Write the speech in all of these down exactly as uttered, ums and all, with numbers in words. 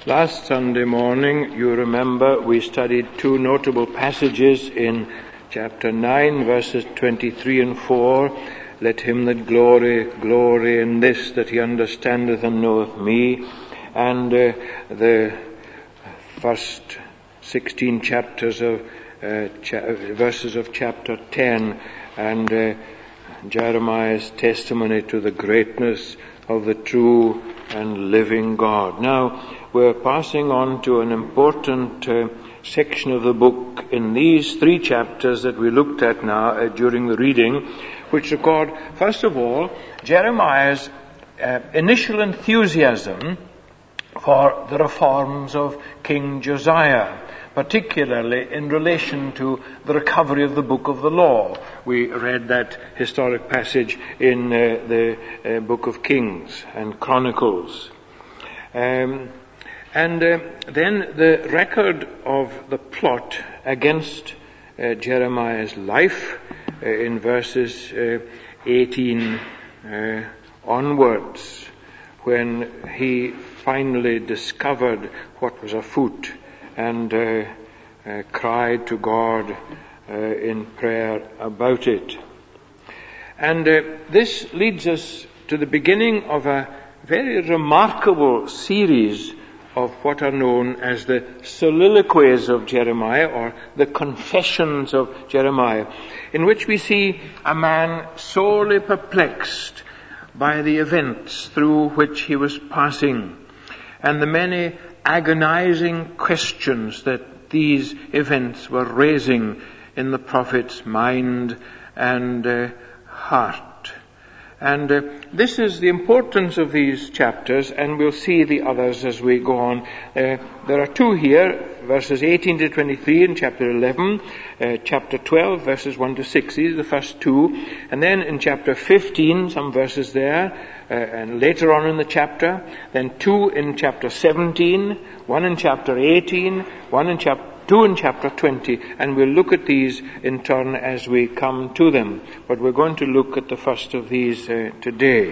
Last Sunday morning, you remember, we studied two notable passages in chapter nine, verses twenty-three and four. Let him that glory, glory in this, that he understandeth and knoweth me. And uh, the first sixteen chapters of uh, cha- verses of chapter ten, and uh, Jeremiah's testimony to the greatness of the true and living God. Now, we're passing on to an important uh, section of the book in these three chapters that we looked at now uh, during the reading, which record, first of all, Jeremiah's uh, initial enthusiasm for the reforms of King Josiah, particularly in relation to the recovery of the book of the law. We read that historic passage in uh, the uh, book of Kings and Chronicles. Um, and uh, then the record of the plot against uh, Jeremiah's life uh, in verses uh, eighteen uh, onwards, when he finally discovered what was afoot and uh, uh, cried to God uh, in prayer about it. And uh, this leads us to the beginning of a very remarkable series of what are known as the soliloquies of Jeremiah, or the confessions of Jeremiah, in which we see a man sorely perplexed by the events through which he was passing, and the many agonizing questions that these events were raising in the prophet's mind and uh, heart. And uh, this is the importance of these chapters, and we'll see the others as we go on. Uh, there are two here, verses eighteen to twenty-three in chapter eleven, uh, chapter twelve, verses one to six. These are the first two. And then in chapter fifteen, some verses there, uh, and later on in the chapter, then two in chapter seventeen, one in chapter eighteen, one in chapter two in chapter twenty, and we'll look at these in turn as we come to them. But we're going to look at the first of these uh, today.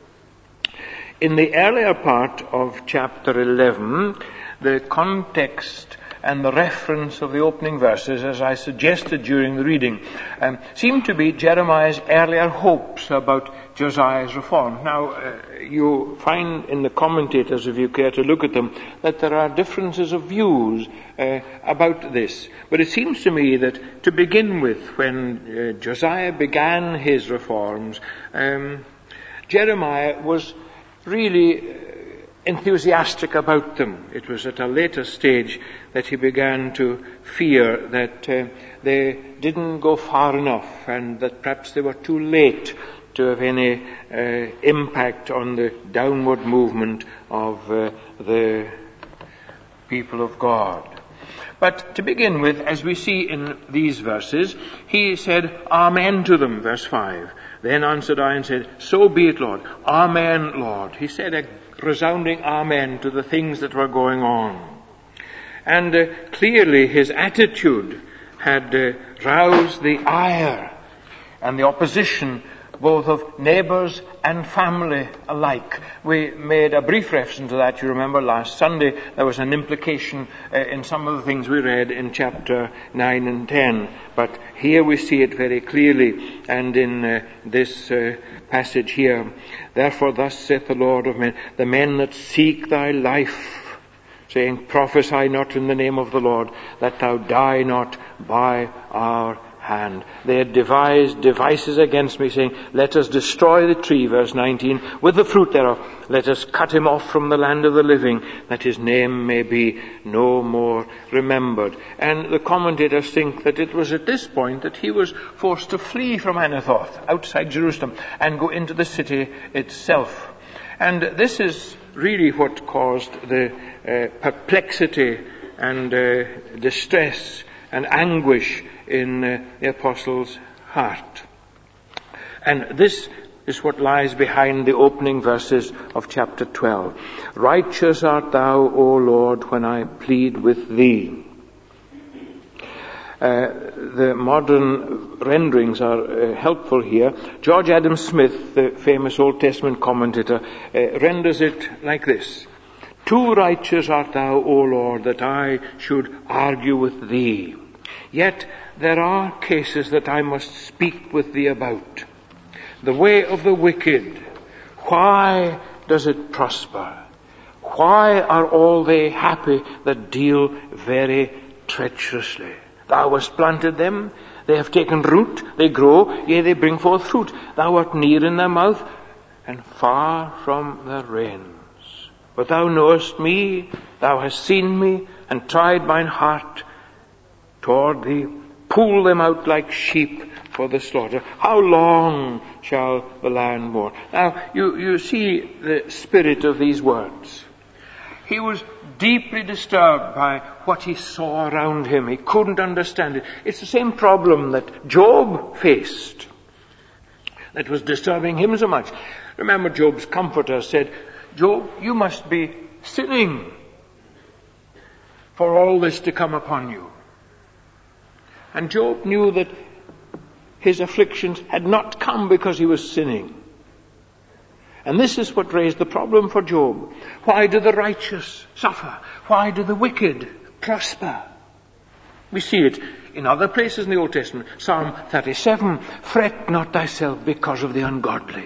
In the earlier part of chapter eleven, the context and the reference of the opening verses, as I suggested during the reading, um, seem to be Jeremiah's earlier hopes about Josiah's reform. Now, uh, you find in the commentators, if you care to look at them, that there are differences of views uh, about this. But it seems to me that to begin with, when uh, Josiah began his reforms, um, Jeremiah was really enthusiastic about them. It was at a later stage that he began to fear that uh, they didn't go far enough, and that perhaps they were too late to have any uh, impact on the downward movement of uh, the people of God. But to begin with, as we see in these verses, he said, Amen to them, verse five. Then answered I and said, So be it, Lord. Amen, Lord. He said a resounding amen to the things that were going on. And uh, clearly his attitude had uh, roused the ire and the opposition both of neighbours and family alike. We made a brief reference to that, you remember, last Sunday. There was an implication uh, in some of the things we read in chapter nine and ten. But here we see it very clearly, and in uh, this uh, passage here. Therefore thus saith the Lord of men, the men that seek thy life, saying, Prophesy not in the name of the Lord, that thou die not by our hand. They had devised devices against me, saying, Let us destroy the tree, verse nineteen, with the fruit thereof. Let us cut him off from the land of the living, that his name may be no more remembered. And the commentators think that it was at this point that he was forced to flee from Anathoth, outside Jerusalem, and go into the city itself. And this is really what caused the uh, perplexity and uh, distress and anguish in uh, the apostle's heart. And this is what lies behind the opening verses of chapter twelve. Righteous art thou, O Lord, when I plead with thee. Uh, the modern renderings are uh, helpful here. George Adam Smith, the famous Old Testament commentator, uh, renders it like this. Too righteous art thou, O Lord, that I should argue with thee. Yet there are cases that I must speak with thee about. The way of the wicked, why does it prosper? Why are all they happy that deal very treacherously? Thou hast planted them, they have taken root, they grow, yea, they bring forth fruit. Thou art near in their mouth, and far from their reins. But thou knowest me, thou hast seen me, and tried mine heart toward thee. Pull them out like sheep for the slaughter. How long shall the land mourn? Now, you, you see the spirit of these words. He was deeply disturbed by what he saw around him. He couldn't understand it. It's the same problem that Job faced that was disturbing him so much. Remember, Job's comforter said, Job, you must be sinning for all this to come upon you. And Job knew that his afflictions had not come because he was sinning. And this is what raised the problem for Job. Why do the righteous suffer? Why do the wicked prosper? We see it in other places in the Old Testament. Psalm thirty-seven, fret not thyself because of the ungodly.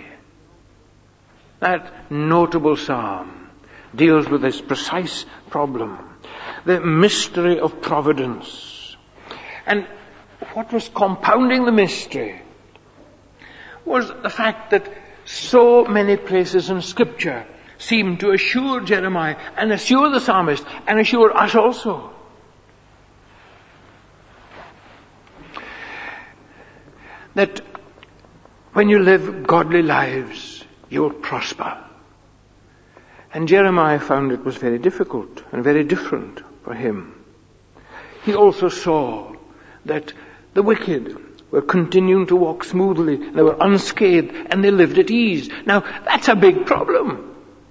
That notable psalm deals with this precise problem. The mystery of providence. And what was compounding the mystery was the fact that so many places in Scripture seem to assure Jeremiah and assure the psalmist and assure us also that when you live godly lives, you will prosper. And Jeremiah found it was very difficult and very different for him. He also saw that the wicked were continuing to walk smoothly, they were unscathed, and they lived at ease. Now, that's a big problem.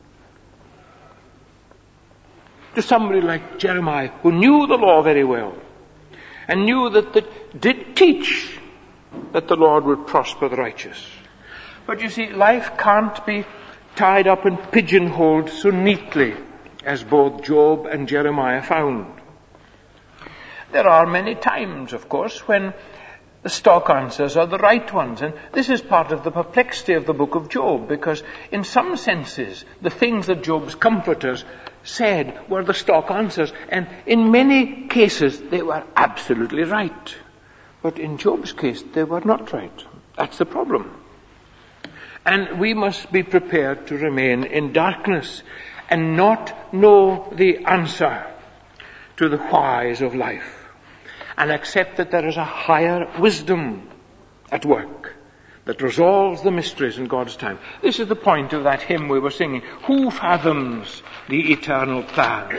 To somebody like Jeremiah, who knew the law very well, and knew that it did teach that the Lord would prosper the righteous. But you see, life can't be tied up and pigeonholed so neatly as both Job and Jeremiah found. There are many times, of course, when the stock answers are the right ones. And this is part of the perplexity of the book of Job, because in some senses, the things that Job's comforters said were the stock answers. And in many cases, they were absolutely right. But in Job's case, they were not right. That's the problem. And we must be prepared to remain in darkness and not know the answer to the whys of life, and accept that there is a higher wisdom at work that resolves the mysteries in God's time. This is the point of that hymn we were singing. Who fathoms the eternal plan?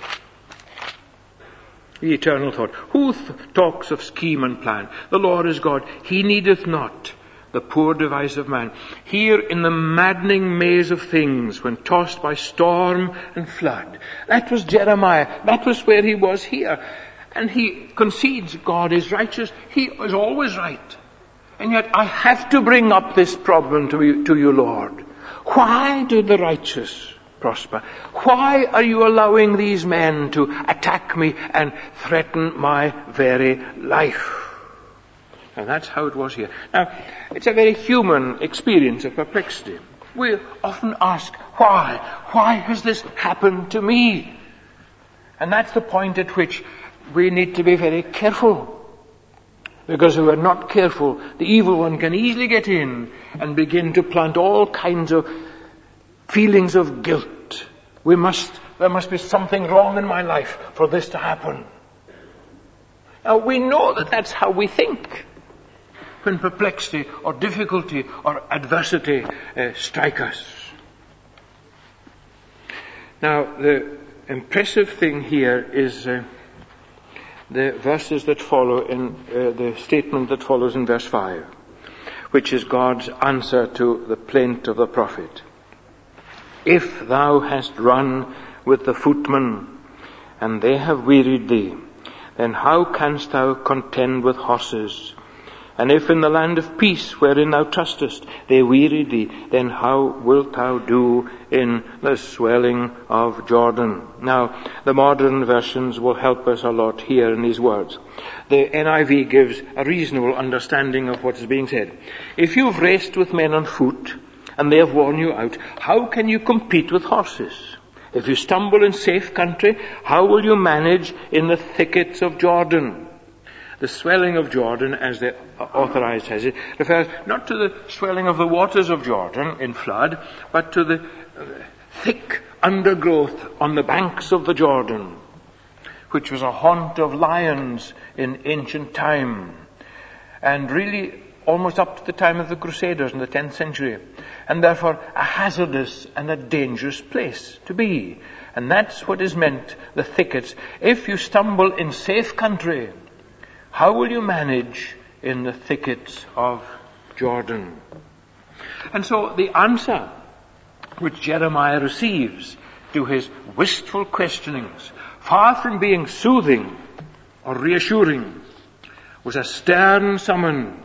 The eternal thought. Who th- talks of scheme and plan? The Lord is God. He needeth not the poor device of man. Here in the maddening maze of things, when tossed by storm and flood. That was Jeremiah. That was where he was here. And he concedes God is righteous. He is always right. And yet I have to bring up this problem to you, to you, Lord. Why do the righteous prosper? Why are you allowing these men to attack me and threaten my very life? And that's how it was here. Now, it's a very human experience of perplexity. We often ask, why? Why has this happened to me? And that's the point at which we need to be very careful. Because if we're not careful, the evil one can easily get in and begin to plant all kinds of feelings of guilt. We must, there must be something wrong in my life for this to happen. Now, we know that that's how we think when perplexity or difficulty or adversity uh, strike us. Now, the impressive thing here is uh, the verses that follow in uh, the statement that follows in verse five, which is God's answer to the plaint of the prophet. If thou hast run with the footmen, and they have wearied thee, then how canst thou contend with horses? And if in the land of peace wherein thou trustest they weary thee, then how wilt thou do in the swelling of Jordan? Now, the modern versions will help us a lot here in these words. The N I V gives a reasonable understanding of what is being said. If you've raced with men on foot and they have worn you out, how can you compete with horses? If you stumble in safe country, how will you manage in the thickets of Jordan? The swelling of Jordan, as the authorized has it, refers not to the swelling of the waters of Jordan in flood, but to the thick undergrowth on the banks of the Jordan, which was a haunt of lions in ancient time, and really almost up to the time of the Crusaders in the tenth century, and therefore a hazardous and a dangerous place to be. And that's what is meant, the thickets. If you stumble in safe country, how will you manage in the thickets of Jordan? And so the answer which Jeremiah receives to his wistful questionings, far from being soothing or reassuring, was a stern summons.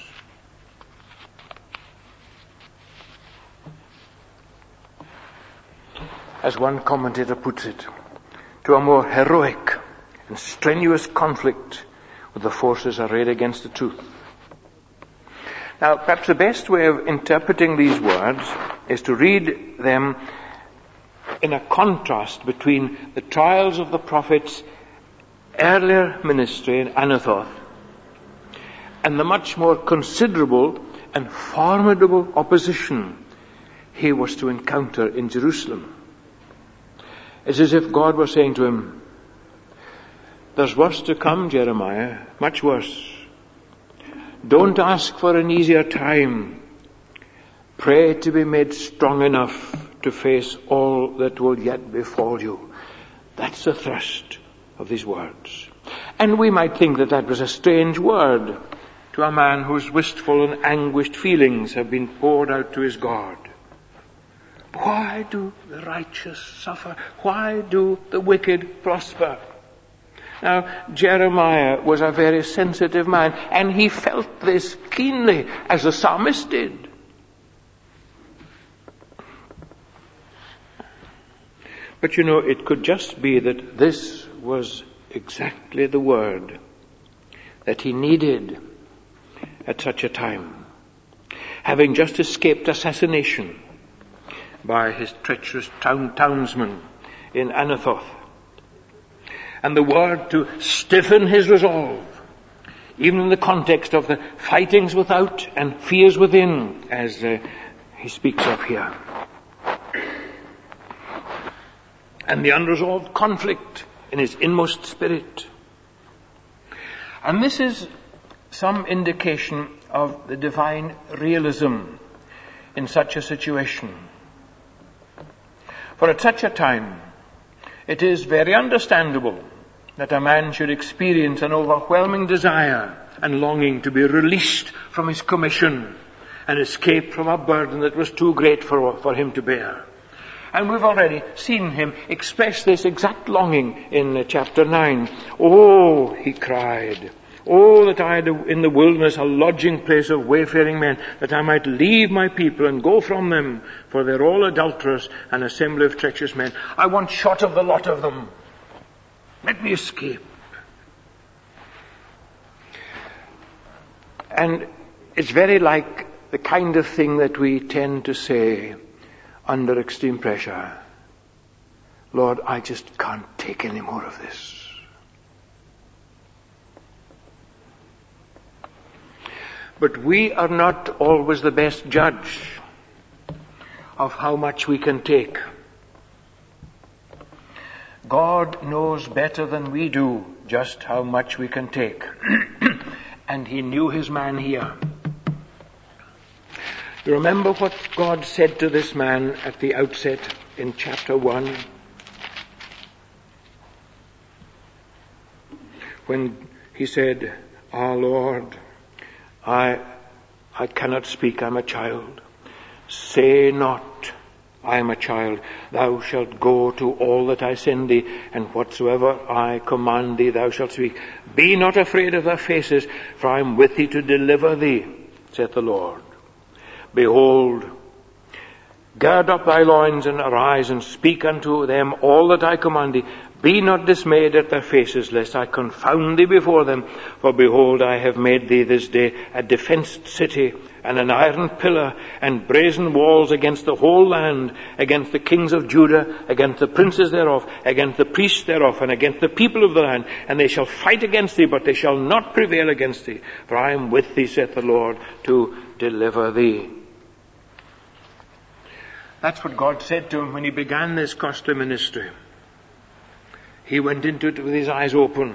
As one commentator puts it, to a more heroic and strenuous conflict with the forces arrayed against the truth. Now, perhaps the best way of interpreting these words is to read them in a contrast between the trials of the prophet's earlier ministry in Anathoth and the much more considerable and formidable opposition he was to encounter in Jerusalem. It's as if God were saying to him, there's worse to come, Jeremiah, much worse. Don't ask for an easier time. Pray to be made strong enough to face all that will yet befall you. That's the thrust of these words. And we might think that that was a strange word to a man whose wistful and anguished feelings have been poured out to his God. Why do the righteous suffer? Why do the wicked prosper? Now, Jeremiah was a very sensitive man, and he felt this keenly, as the psalmist did. But you know, it could just be that this was exactly the word that he needed at such a time, having just escaped assassination by his treacherous town townsman in Anathoth. And the word to stiffen his resolve, even in the context of the fightings without and fears within, as uh, he speaks of here. And the unresolved conflict in his inmost spirit. And this is some indication of the divine realism in such a situation. For at such a time, it is very understandable that a man should experience an overwhelming desire and longing to be released from his commission and escape from a burden that was too great for, for him to bear. And we've already seen him express this exact longing in uh, chapter nine. Oh, he cried, oh, that I had in the wilderness a lodging place of wayfaring men, that I might leave my people and go from them, for they're all adulterers, an assembly of treacherous men. I want shot of the lot of them. Let me escape. And it's very like the kind of thing that we tend to say under extreme pressure. Lord, I just can't take any more of this. But we are not always the best judge of how much we can take. God knows better than we do just how much we can take. And he knew his man here. You remember what God said to this man at the outset in chapter one? When he said, "Ah, Lord, I, I cannot speak, I'm a child. Say not I am a child. Thou shalt go to all that I send thee, and whatsoever I command thee thou shalt speak. Be not afraid of their faces, for I am with thee to deliver thee, saith the Lord. Behold, gird up thy loins and arise and speak unto them all that I command thee. Be not dismayed at their faces, lest I confound thee before them. For behold, I have made thee this day a defenced city, and an iron pillar, and brazen walls against the whole land, against the kings of Judah, against the princes thereof, against the priests thereof, and against the people of the land. And they shall fight against thee, but they shall not prevail against thee. For I am with thee, saith the Lord, to deliver thee. That's what God said to him when he began this costly ministry. He went into it with his eyes open.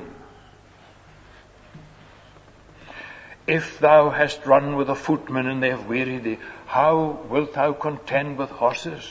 If thou hast run with the footmen and they have wearied thee, how wilt thou contend with horses?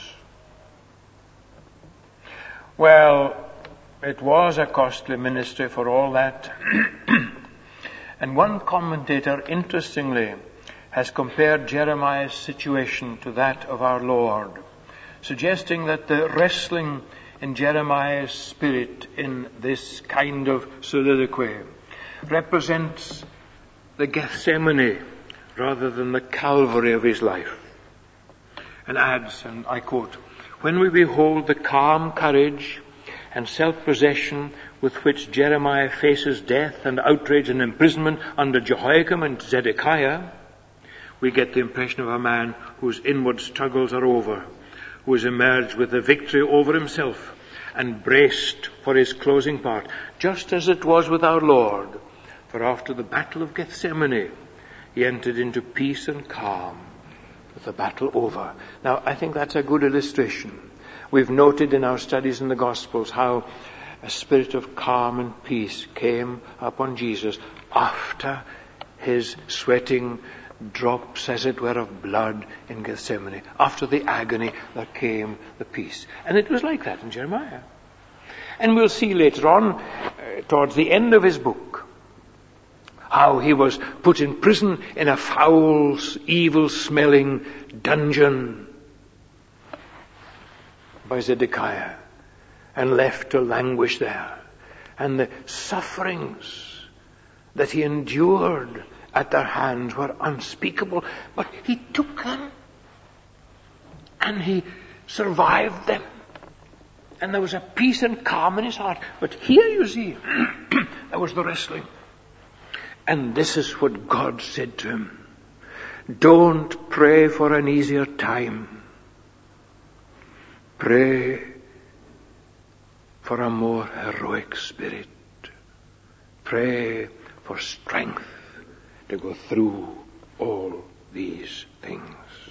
Well, it was a costly ministry for all that. And one commentator, interestingly, has compared Jeremiah's situation to that of our Lord, suggesting that the wrestling in Jeremiah's spirit in this kind of soliloquy represents the Gethsemane rather than the Calvary of his life. And adds, and I quote, when we behold the calm courage and self-possession with which Jeremiah faces death and outrage and imprisonment under Jehoiakim and Zedekiah, we get the impression of a man whose inward struggles are over, who has emerged with a victory over himself and braced for his closing part, just as it was with our Lord. For after the battle of Gethsemane, he entered into peace and calm with the battle over. Now, I think that's a good illustration. We've noted in our studies in the Gospels how a spirit of calm and peace came upon Jesus after his sweating drops, as it were, of blood in Gethsemane. After the agony, there came the peace. And it was like that in Jeremiah. And we'll see later on, uh, towards the end of his book, how he was put in prison in a foul, evil-smelling dungeon by Zedekiah and left to languish there. And the sufferings that he endured at their hands were unspeakable, but he took them and he survived them. And there was a peace and calm in his heart. But here you see, there was the wrestling. And this is what God said to him. Don't pray for an easier time. Pray for a more heroic spirit. Pray for strength to go through all these things.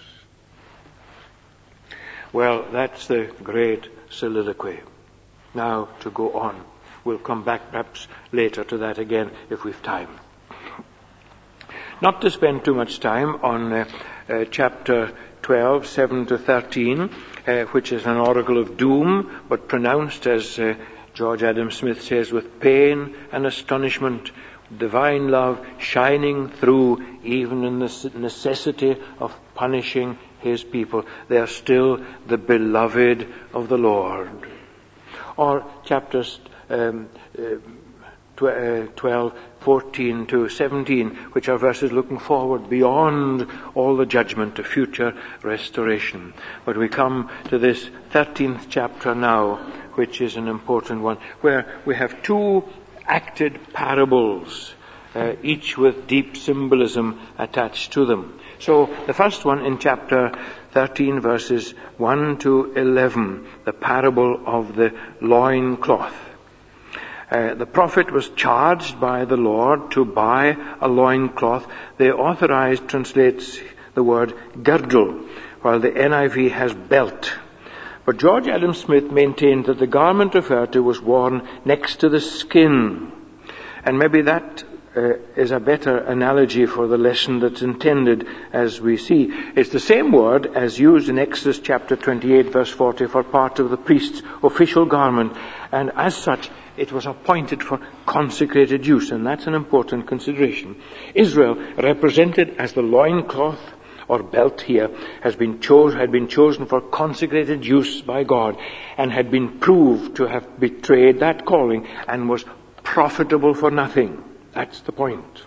Well, that's the great soliloquy. Now to go on. We'll come back perhaps later to that again if we've time. Not to spend too much time on uh, uh, chapter twelve, seven to thirteen, uh, which is an oracle of doom, but pronounced, as uh, George Adam Smith says, with pain and astonishment, divine love shining through even in the necessity of punishing his people. They are still the beloved of the Lord. Or chapters um, uh, twelve, fourteen to seventeen, which are verses looking forward beyond all the judgment to future restoration. But we come to this thirteenth chapter now, which is an important one, where we have two acted parables, uh, each with deep symbolism attached to them. So the first one in chapter thirteen, verses one to eleven, the parable of the loincloth. Uh, the prophet was charged by the Lord to buy a loincloth. The Authorized translates the word girdle, while the N I V has belt. But George Adam Smith maintained that the garment referred to was worn next to the skin. And maybe that uh, is a better analogy for the lesson that's intended, as we see. It's the same word as used in Exodus chapter twenty-eight, verse forty, for part of the priest's official garment. And as such, it was appointed for consecrated use, and that's an important consideration. Israel, represented as the loincloth or belt here, has been chosen, had been chosen for consecrated use by God, and had been proved to have betrayed that calling and was profitable for nothing. That's the point.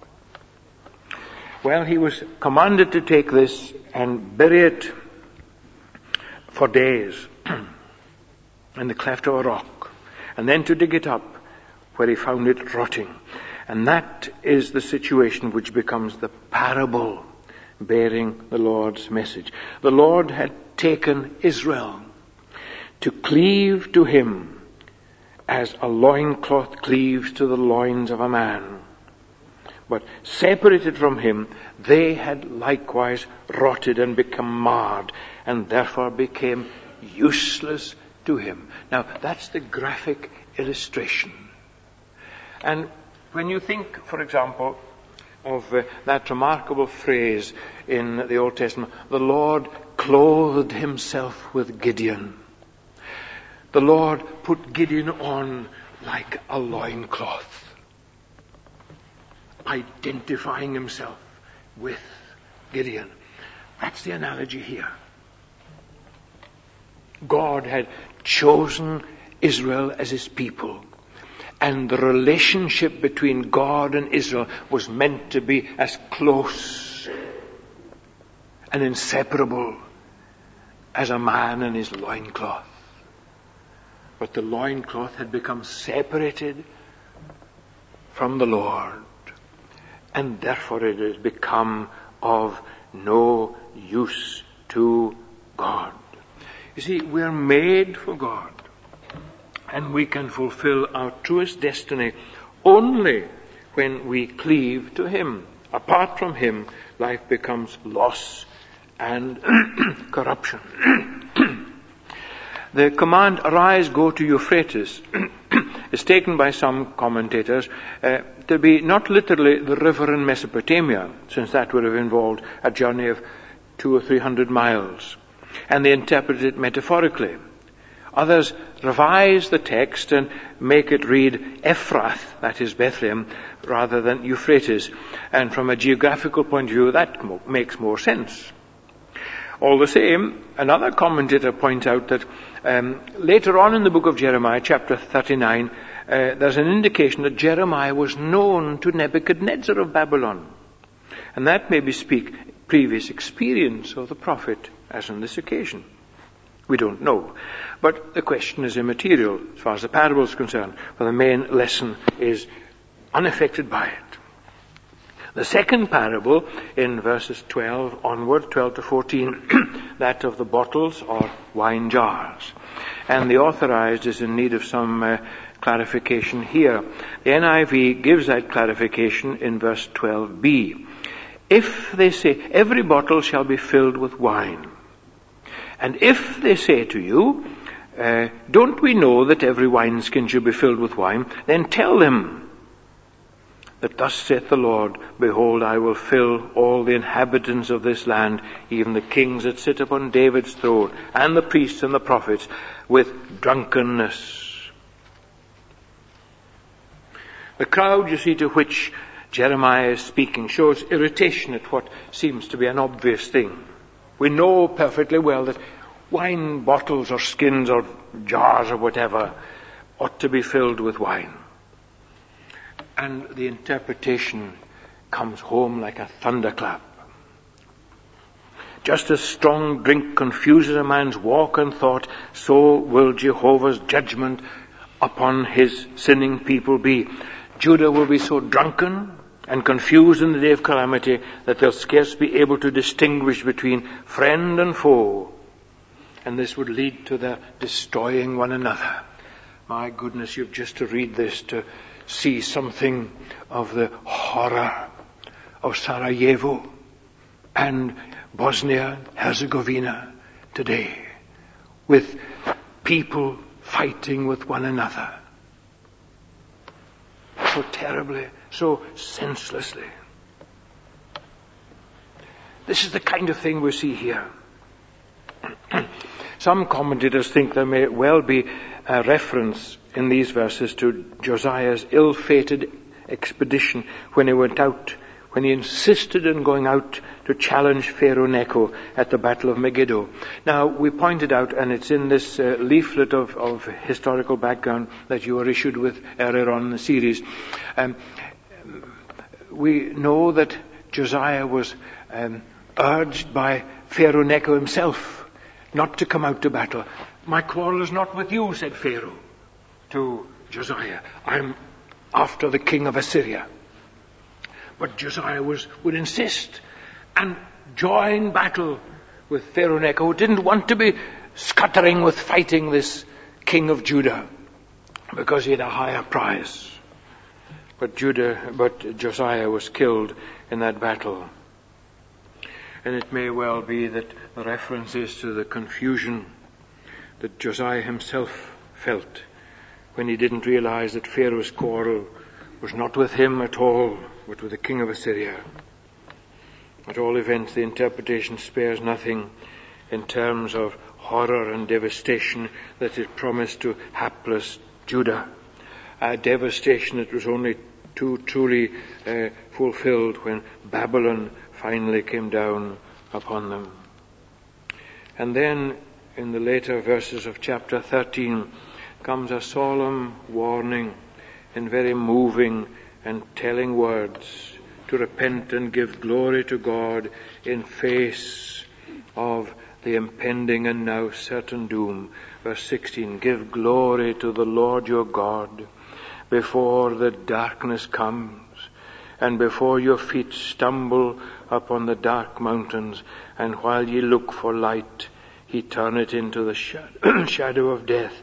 Well, he was commanded to take this and bury it for days in the cleft of a rock, and then to dig it up where he found it rotting. And that is the situation which becomes the parable bearing the Lord's message. The Lord had taken Israel to cleave to him as a loincloth cleaves to the loins of a man. But separated from him, they had likewise rotted and become marred, and therefore became useless to him. Now, that's the graphic illustration. And when you think, for example, of uh, that remarkable phrase in the Old Testament, the Lord clothed himself with Gideon. The Lord put Gideon on like a loincloth, identifying himself with Gideon. That's the analogy here. God had chosen Israel as his people, and the relationship between God and Israel was meant to be as close and inseparable as a man and his loincloth. But the loincloth had become separated from the Lord, and therefore it has become of no use to God. You see, we are made for God, and we can fulfill our truest destiny only when we cleave to him. Apart from him, life becomes loss and corruption. The command, arise, go to Euphrates, is taken by some commentators uh, to be not literally the river in Mesopotamia, since that would have involved a journey of two or three hundred miles. And they interpret it metaphorically. Others revise the text and make it read Ephrath, that is Bethlehem, rather than Euphrates. And from a geographical point of view, that mo- makes more sense. All the same, another commentator points out that um, later on in the book of Jeremiah, chapter thirty-nine, uh, there's an indication that Jeremiah was known to Nebuchadnezzar of Babylon. And that may bespeak previous experience of the prophet, as on this occasion. We don't know. But the question is immaterial as far as the parable is concerned, for the main lesson is unaffected by it. The second parable in verses twelve onward, twelve to fourteen, that of the bottles or wine jars. And the authorized is in need of some uh, clarification here. The N I V gives that clarification in verse twelve b. If they say, every bottle shall be filled with wine. And if they say to you, uh, don't we know that every wineskin should be filled with wine? Then tell them that thus saith the Lord, behold, I will fill all the inhabitants of this land, even the kings that sit upon David's throne, and the priests and the prophets, with drunkenness. The crowd, you see, to which Jeremiah is speaking shows irritation at what seems to be an obvious thing. We know perfectly well that wine bottles or skins or jars or whatever ought to be filled with wine. And the interpretation comes home like a thunderclap. Just as strong drink confuses a man's walk and thought, so will Jehovah's judgment upon his sinning people be. Judah will be so drunken and confused in the day of calamity that they'll scarce be able to distinguish between friend and foe. And this would lead to their destroying one another. My goodness, you've just to read this to see something of the horror of Sarajevo and Bosnia Herzegovina today, with people fighting with one another so terribly, so senselessly. This is the kind of thing we see here. Some commentators think there may well be a reference in these verses to Josiah's ill-fated expedition when he went out, when he insisted on going out to challenge Pharaoh Necho at the Battle of Megiddo. Now, we pointed out, and it's in this uh, leaflet of, of historical background that you were issued with earlier on in the series, um, we know that Josiah was um, urged by Pharaoh Necho himself not to come out to battle. "My quarrel is not with you," said Pharaoh to Josiah. "I'm after the king of Assyria." But Josiah was, would insist and join battle with Pharaoh Necho, who didn't want to be scuttering with fighting this king of Judah because he had a higher prize. But Judah, but Josiah was killed in that battle. And it may well be that the reference is to the confusion that Josiah himself felt when he didn't realize that Pharaoh's quarrel was not with him at all, but with the king of Assyria. At all events, the interpretation spares nothing in terms of horror and devastation that it promised to hapless Judah. A devastation that was only too truly uh, fulfilled when Babylon finally came down upon them. And then, in the later verses of chapter thirteen, comes a solemn warning in very moving and telling words to repent and give glory to God in face of the impending and now certain doom. Verse sixteen, "Give glory to the Lord your God before the darkness comes, and before your feet stumble upon the dark mountains, and while ye look for light, he turn it into the shadow of death,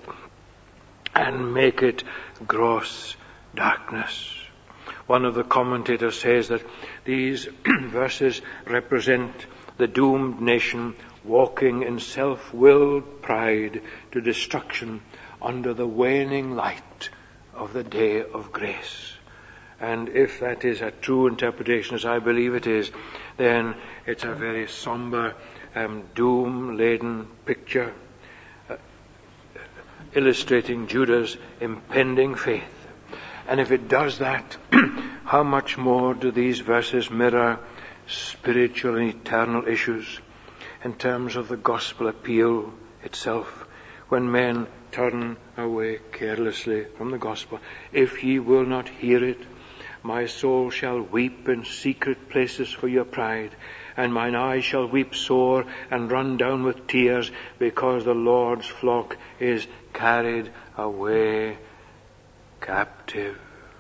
and make it gross darkness." One of the commentators says that these verses represent the doomed nation walking in self-willed pride to destruction under the waning light of the day of grace. And if that is a true interpretation, as I believe it is, then it's a very somber, um, doom-laden picture uh, illustrating Judah's impending faith. And if it does that, how much more do these verses mirror spiritual and eternal issues in terms of the gospel appeal itself, when men turn away carelessly from the gospel? "If ye will not hear it, my soul shall weep in secret places for your pride, and mine eyes shall weep sore and run down with tears, because the Lord's flock is carried away captive."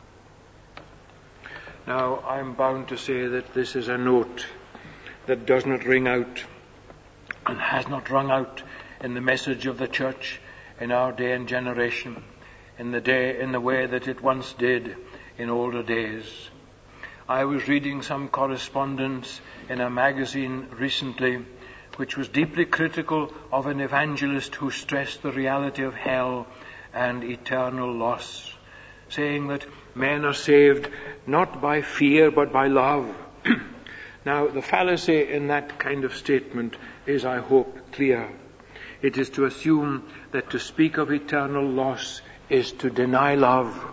Now, I'm bound to say that this is a note that does not ring out and has not rung out in the message of the church in our day and generation, in the day, in the way that it once did in older days. I was reading some correspondence in a magazine recently which was deeply critical of an evangelist who stressed the reality of hell and eternal loss, saying that men are saved not by fear but by love. Now, the fallacy in that kind of statement is, I hope, clear. It is to assume that to speak of eternal loss is to deny love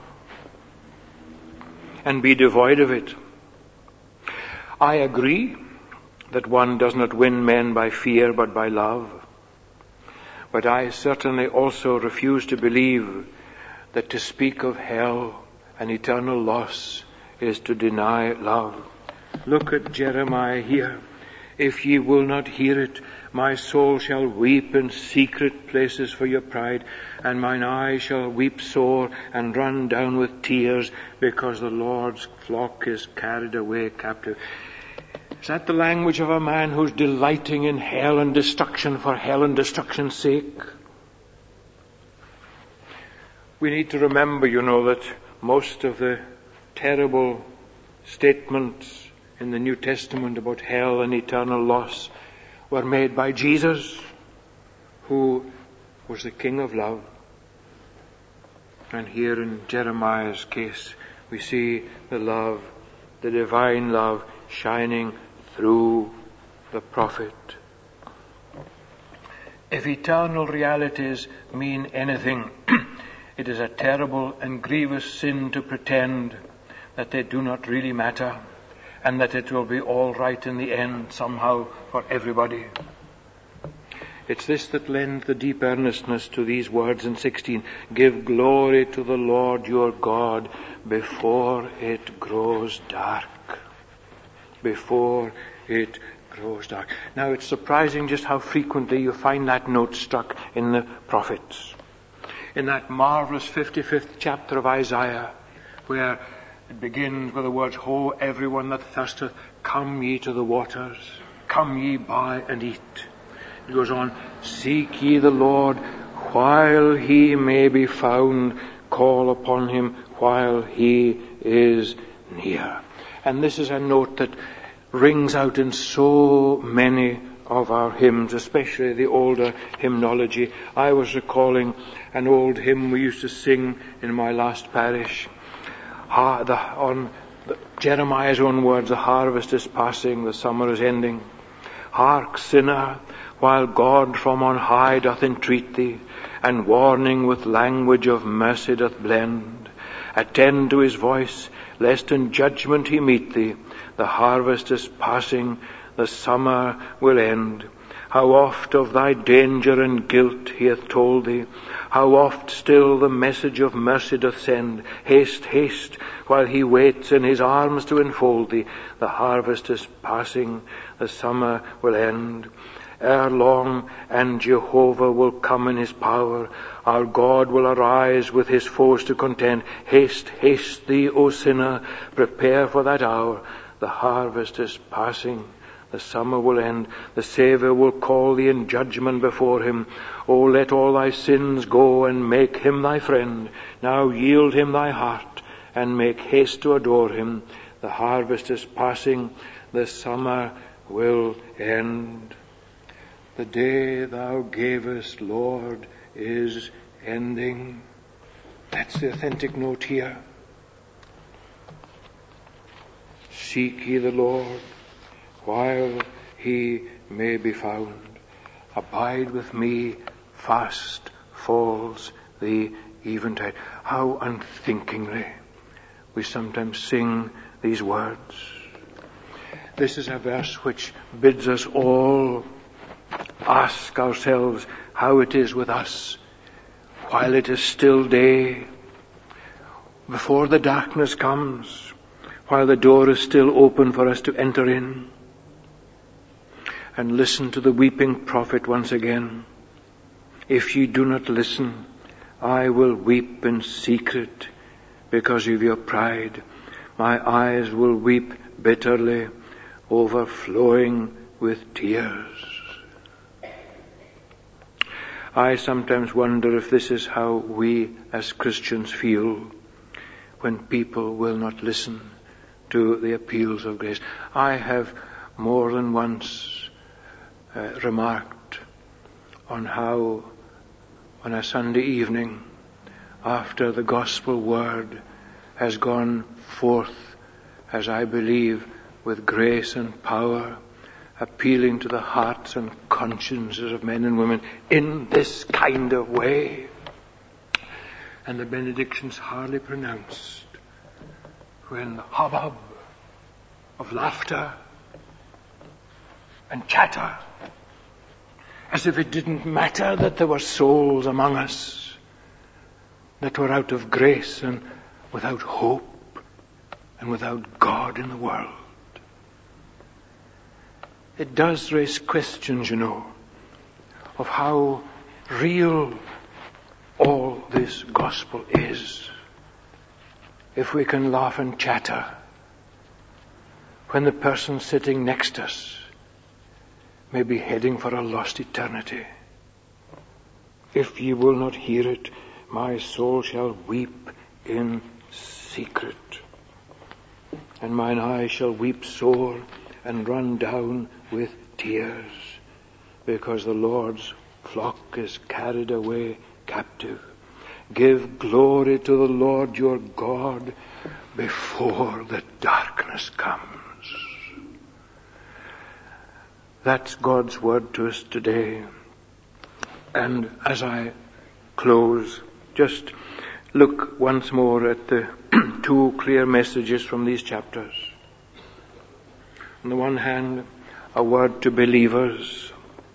and be devoid of it. I agree that one does not win men by fear but by love. But I certainly also refuse to believe that to speak of hell and eternal loss is to deny love. Look at Jeremiah here. "If ye will not hear it, my soul shall weep in secret places for your pride, and mine eyes shall weep sore and run down with tears, because the Lord's flock is carried away captive." Is that the language of a man who's delighting in hell and destruction for hell and destruction's sake? We need to remember, you know, that most of the terrible statements in the New Testament about hell and eternal loss were made by Jesus, who was the King of love. And here in Jeremiah's case, we see the love, the divine love, shining through the prophet. If eternal realities mean anything, it is a terrible and grievous sin to pretend that they do not really matter, and that it will be all right in the end somehow for everybody. It's this that lends the deep earnestness to these words in sixteen. Give glory to the Lord your God before it grows dark. Before it grows dark. Now it's surprising just how frequently you find that note struck in the prophets. In that marvelous fifty-fifth chapter of Isaiah, where it begins with the words, Ho, everyone that thirsteth, come ye to the waters, come ye buy and eat. It goes on, seek ye the Lord while he may be found, call upon him while he is near. And this is a note that rings out in so many of our hymns, especially the older hymnology. I was recalling an old hymn we used to sing in my last parish. Ha, the, on the, Jeremiah's own words, the harvest is passing, the summer is ending. Hark, sinner, while God from on high doth entreat thee, and warning with language of mercy doth blend. Attend to his voice, lest in judgment he meet thee. The harvest is passing, the summer will end. How oft of thy danger and guilt he hath told thee, how oft still the message of mercy doth send. Haste, haste, while he waits in his arms to enfold thee. The harvest is passing, the summer will end. Ere long, and Jehovah will come in his power. Our God will arise with his foes to contend. Haste, haste thee, O sinner, prepare for that hour. The harvest is passing, the summer will end. The Saviour will call thee in judgment before him. O let all thy sins go and make him thy friend. Now yield him thy heart and make haste to adore him. The harvest is passing, the summer will end. The day thou gavest, Lord, is ending. That's the authentic note here. Seek ye the Lord while he may be found. Abide with me, fast falls the eventide. How unthinkingly we sometimes sing these words. This is a verse which bids us all ask ourselves how it is with us while it is still day, before the darkness comes, while the door is still open for us to enter in. And listen to the weeping prophet once again. If ye do not listen, I will weep in secret because of your pride. My eyes will weep bitterly, overflowing with tears. I sometimes wonder if this is how we as Christians feel when people will not listen to the appeals of grace. I have more than once uh, remarked on how on a Sunday evening, after the gospel word has gone forth, as I believe, with grace and power, appealing to the hearts and consciences of men and women in this kind of way, and the benedictions hardly pronounced, when the hubbub of laughter and chatter, as if it didn't matter that there were souls among us that were out of grace and without hope and without God in the world. It does raise questions, you know, of how real all this gospel is. If we can laugh and chatter when the person sitting next to us may be heading for a lost eternity. If ye will not hear it, my soul shall weep in secret, and mine eyes shall weep sore and run down with tears, because the Lord's flock is carried away captive. Give glory to the Lord your God before the darkness comes. That's God's word to us today. And as I close, just look once more at the two clear messages from these chapters. On the one hand, a word to believers.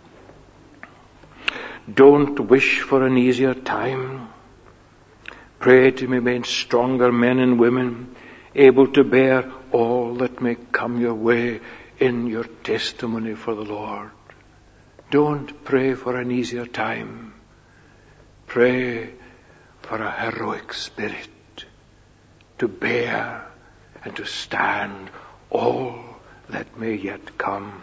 Don't wish for an easier time. Pray to be made stronger men and women, able to bear all that may come your way in your testimony for the Lord. Don't pray for an easier time. Pray for a heroic spirit to bear and to stand all that may yet come.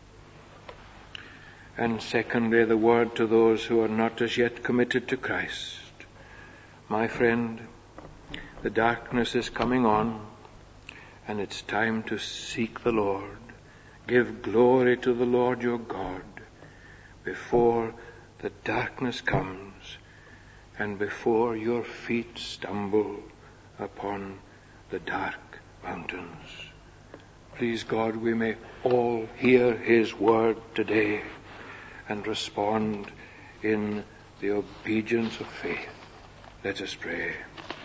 And secondly, the word to those who are not as yet committed to Christ. My friend, the darkness is coming on, and it's time to seek the Lord. Give glory to the Lord your God before the darkness comes and before your feet stumble upon the dark mountains. Please God, we may all hear his word today and respond in the obedience of faith. Let us pray.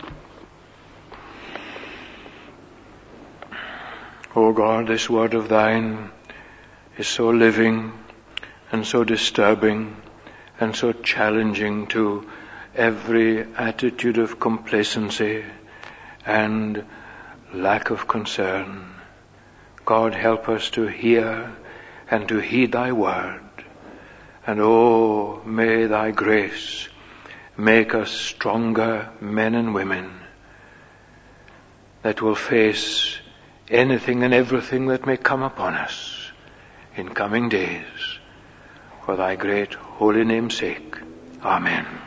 O God, this word of thine is so living and so disturbing and so challenging to every attitude of complacency and lack of concern. God, help us to hear and to heed thy word. And oh, may thy grace make us stronger men and women that will face anything and everything that may come upon us in coming days. For thy great holy name's sake. Amen.